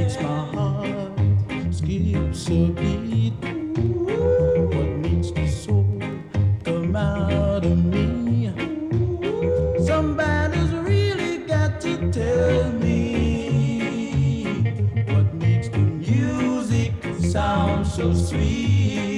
makes my heart skips a beat? What makes the soul come out of me? Somebody's really got to tell me what makes the music sound so sweet.